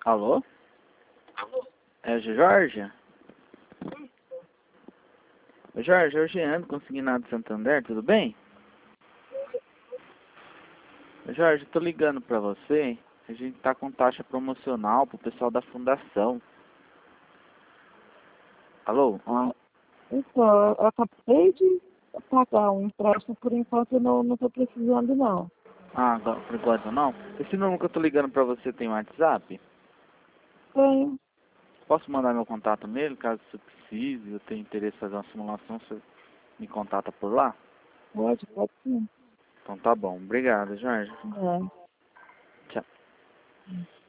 Alô? É o Jorge? Ô Jorge, eu Jean do Consignado Santander, tudo bem? Ô Jorge, eu tô ligando pra você. A gente tá com taxa promocional pro pessoal da fundação. Alô? Ah, então, eu acabei de pagar um empréstimo, por enquanto eu não estou precisando não. Ah, por enquanto não? Esse número que eu tô ligando pra você tem WhatsApp? Tenho, Posso mandar meu contato nele, caso você precise, eu tenha interesse em fazer uma simulação, você me contata por lá? pode sim. Então tá bom. Obrigado, Jorge. É. Tchau.